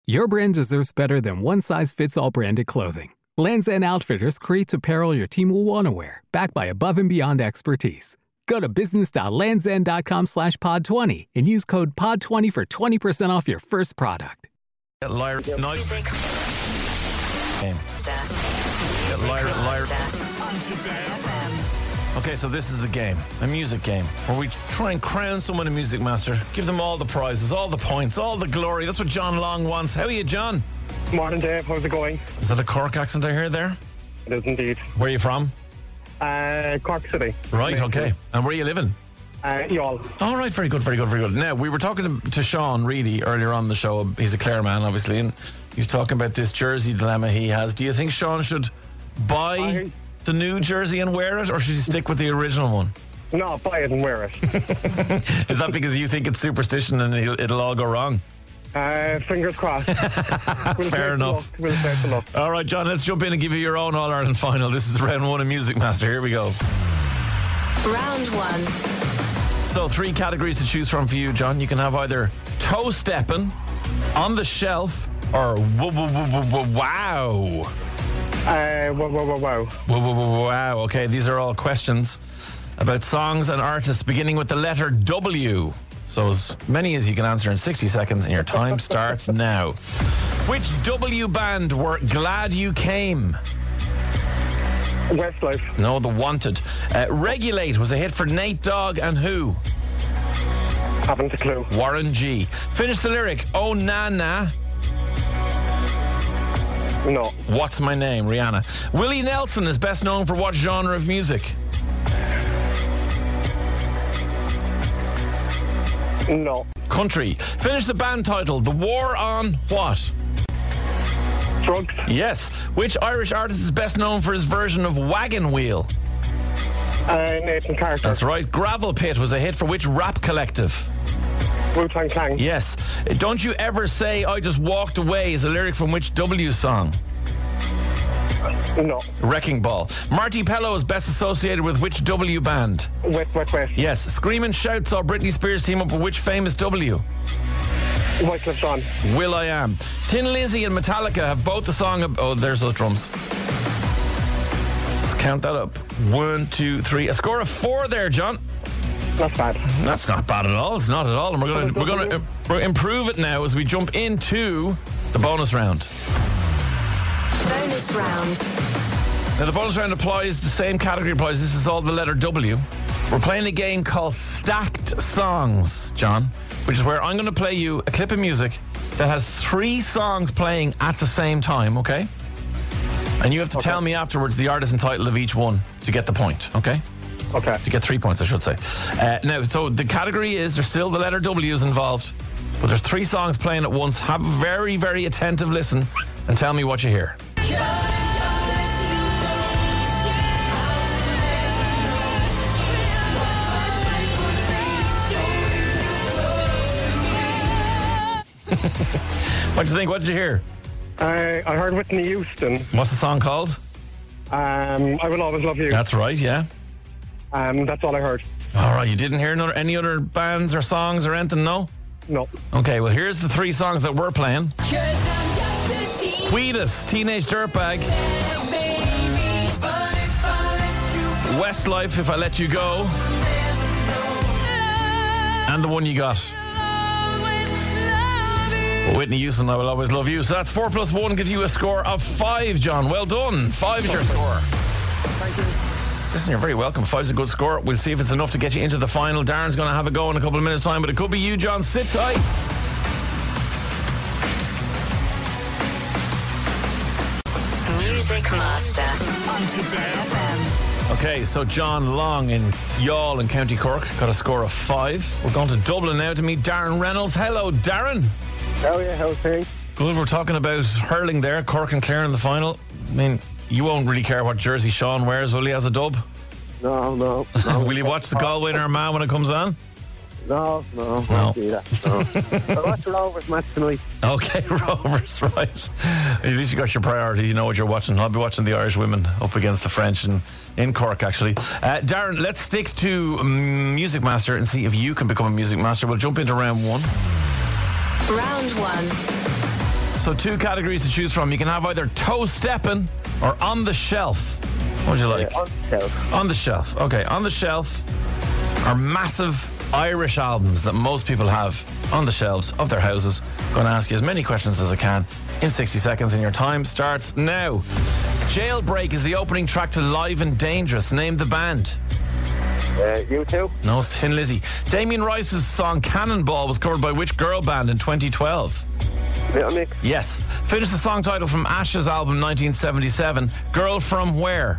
Your brand deserves better than one-size-fits-all branded clothing. Lands' End Outfitters creates apparel your team will want to wear, backed by above-and-beyond expertise. Go to business.landsend.com/pod20 and use code POD20 for 20% off your first product. Music. Game. Okay, so this is a game, a music game, where we try and crown someone a music master, give them all the prizes, all the points, all the glory. That's what John Long wants. How are you, John? Morning, Dave. How's it going? Is that a Cork accent I hear there? It is indeed. Where are you from? Cork City. Right, okay. And where are you living? Youall. All right, very good, very good, very good. Now, we were talking to Sean Reedy earlier on the show. He's a Clare man, obviously, and he's talking about this jersey dilemma he has. Do you think Sean should buy the new jersey and wear it, or should he stick with the original one? No, buy it and wear it. Is that because you think it's superstition and it'll all go wrong? Fingers crossed. Fair enough. We'll take the look. All right, John, let's jump in and give you your own All-Ireland final. This is round one of Music Master. Here we go. Round one. So 3 categories to choose from for you, John. You can have either toe-stepping, on the shelf, or wow. Wow. Wow. Okay, these are all questions about songs and artists beginning with the letter W. So as many as you can answer in 60 seconds, and your time starts now. Which W band were Glad You Came? Westlife. No, The Wanted. Regulate was a hit for Nate Dogg and who? Haven't a clue. Warren G. Finish the lyric. Oh, na, na. No. What's My Name? Rihanna. Willie Nelson is best known for what genre of music? No. Country. Finish the band title. The War on what? Drugs. Yes. Which Irish artist is best known for his version of Wagon Wheel? Nathan Carter. That's right. Gravel Pit was a hit for which rap collective? Wu-Tang Clan. Yes. Don't You Ever Say I Just Walked Away is a lyric from which W song? No. Wrecking Ball. Marty Pello is best associated with which W band? Wet. Yes. Scream and Shout saw Britney Spears team up with which famous W? Wycliffe Jean. Will I Am. Thin Lizzy and Metallica have both the song... Oh, there's those drums. Let's count that up. 1, 2, 3. A score of 4 there, John. Not bad. That's not bad at all. It's not at all. And we're going to improve it now as we jump into the bonus round. Bonus round. Now, the bonus round applies, the same category applies. This is all the letter W. We're playing a game called Stacked Songs, John, which is where I'm going to play you a clip of music that has 3 songs playing at the same time, okay? And you have to tell me afterwards the artist and title of each one to get the point, okay? Okay. To get 3 points, I should say. Now, so the category is, there's still the letter W is involved, but there's 3 songs playing at once. Have a very, very attentive listen and tell me what you hear. What do you think? What did you hear? I heard Whitney Houston. What's the song called? I Will Always Love You. That's right, yeah. That's all I heard. All right, you didn't hear any other bands or songs or anything, no? No. Okay, well, here's the 3 songs that we're playing. Wheatus, Teenage Dirtbag. Westlife, If I Let You Go. And the one you got. Whitney Houston, I Will Always Love You. So that's 4 plus 1 gives you a score of 5, John. Well done. 5 is your score. Thank you. Listen, you're very welcome. 5's a good score. We'll see if it's enough to get you into the final. Darren's going to have a go in a couple of minutes' time, but it could be you, John. Sit tight. Music Master on Today FM. Okay, so John Long in Youghal in County Cork got a score of 5. We're going to Dublin now to meet Darren Reynolds. Hello, Darren. How are you? How's things? Good, we're talking about hurling there, Cork and Clare in the final. I mean, you won't really care what jersey Sean wears, will he, as a dub? No. Will you watch the Galway and Armagh when it comes on? No. Won't do that. No. I watch Rovers match tonight. Okay, Rovers, right. At least you got your priorities. You know what you're watching. I'll be watching the Irish women up against the French in Cork, actually. Darren, let's stick to Music Master and see if you can become a Music Master. We'll jump into round 1. Round 1. So 2 categories to choose from. You can have either toe stepping or on the shelf. What would you like? On the shelf. On the shelf. Okay, on the shelf are massive Irish albums that most people have on the shelves of their houses. I'm going to ask you as many questions as I can in 60 seconds, and your time starts now. Jailbreak is the opening track to Live and Dangerous. Name the band. U2. No, it's Thin Lizzy. Damien Rice's song Cannonball was covered by which girl band in 2012? Little Mix. Yes. Finish the song title from Ash's album 1977. Girl from where?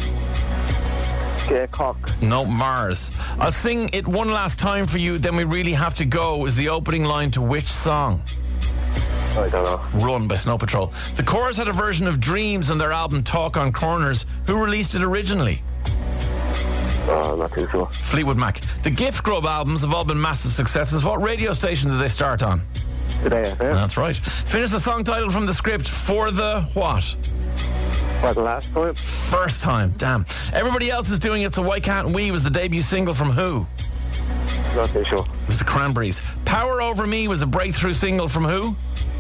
Cock. No, Mars. I'll sing it one last time for you, then we really have to go, is the opening line to which song? I don't know. Run by Snow Patrol. The Corrs had a version of Dreams on their album Talk on Corners. Who released it originally? Oh, not too sure. Fleetwood Mac. The Gift Grub albums have all been massive successes. What radio station did they start on? Today, yeah. That's right. Finish the song title from the script for the what? For the last time? First time. Damn. Everybody else is doing it, so why can't we? Was the debut single from who? Not too sure. It was the Cranberries. Power Over Me was a breakthrough single from who?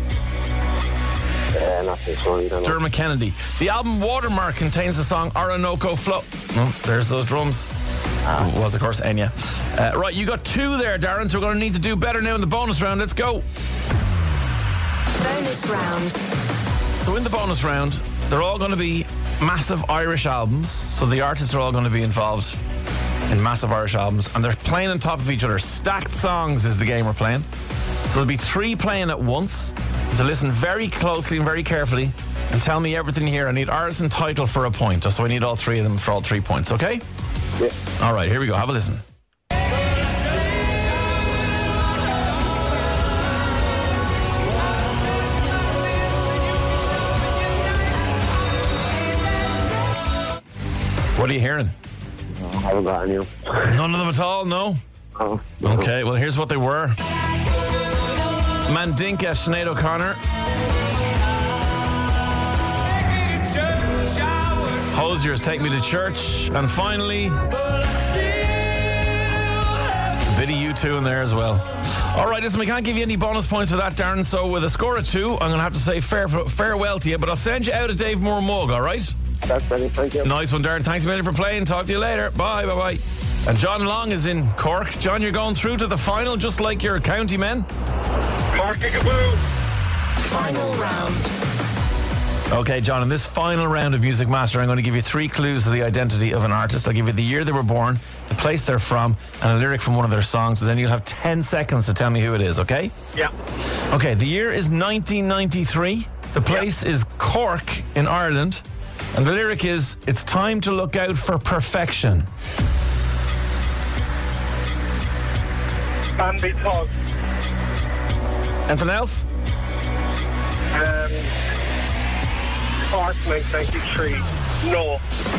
Not too sure. You don't know. Dermot Kennedy. The album Watermark contains the song Orinoco Flow. Oh, there's those drums. It was, of course, Enya. Right, you got 2 there, Darren, so we're going to need to do better now in the bonus round. Let's go. Bonus round. So in the bonus round, they're all going to be massive Irish albums. So the artists are all going to be involved in massive Irish albums, and they're playing on top of each other. Stacked songs is the game we're playing. So there'll be 3 playing at once. So listen very closely and very carefully and tell me everything here. I need artist and title for a point. So I need all 3 of them for all 3 points, okay? Yeah. All right, here we go. Have a listen. What are you hearing? I haven't got any. None of them at all? No? Oh. Okay, well, here's what they were. Mandinka, Sinead O'Connor. Hosier's Take Me to Church. And finally, a bit of U2 in there as well. All right, listen, we can't give you any bonus points for that, Darren. So with a score of 2, I'm going to have to say farewell to you. But I'll send you out a Dave Moore mug, all right? That's funny. Thank you. Nice one, Darren. Thanks a million for playing. Talk to you later. Bye, bye-bye. And John Long is in Cork. John, you're going through to the final just like your county men. Cork-a-boo. Final round. Okay, John, in this final round of Music Master, I'm going to give you 3 clues to the identity of an artist. I'll give you the year they were born, the place they're from, and a lyric from one of their songs. So then you'll have 10 seconds to tell me who it is, okay? Yeah. Okay, the year is 1993. The place is Cork in Ireland. And the lyric is, it's time to look out for perfection. Bambi Tog. Anything else? Cork 1993. No.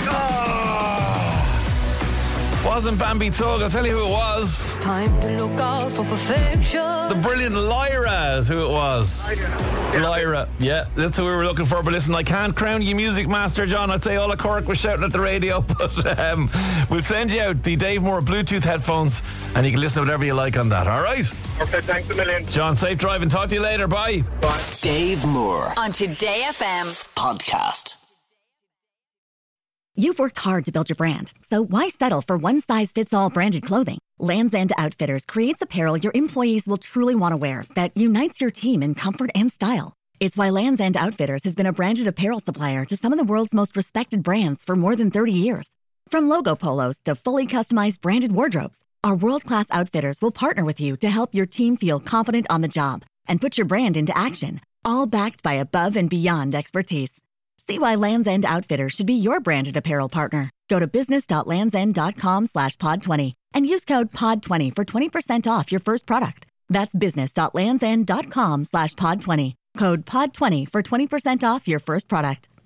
Wasn't Bambi Thug. I'll tell you who it was. Time to look out for perfection. The brilliant Lyra is who it was. Lyra. Yeah, that's who we were looking for. But listen, I can't crown you Music Master, John. I'd say all of Cork was shouting at the radio. But we'll send you out the Dave Moore Bluetooth headphones and you can listen to whatever you like on that. All right? Okay, thanks a million. John, safe driving. Talk to you later. Bye. Bye. Dave Moore On Today FM. Podcast. You've worked hard to build your brand, so why settle for one-size-fits-all branded clothing? Lands' End Outfitters creates apparel your employees will truly want to wear that unites your team in comfort and style. It's why Lands' End Outfitters has been a branded apparel supplier to some of the world's most respected brands for more than 30 years. From logo polos to fully customized branded wardrobes, our world-class outfitters will partner with you to help your team feel confident on the job and put your brand into action, all backed by above and beyond expertise. See why Lands' End Outfitters should be your branded apparel partner. Go to business.landsend.com/pod20 and use code POD20 for 20% off your first product. That's business.landsend.com/pod20. Code POD20 for 20% off your first product.